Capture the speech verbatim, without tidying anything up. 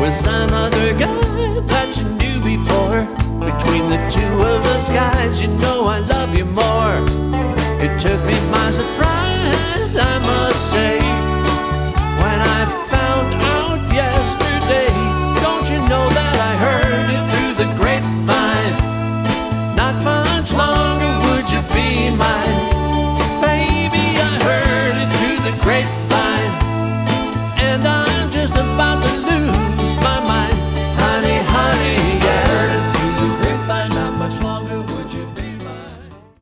with some other guy that you knew before. Between the two of us guys, you know I love you more. It took me by surprise, I must say.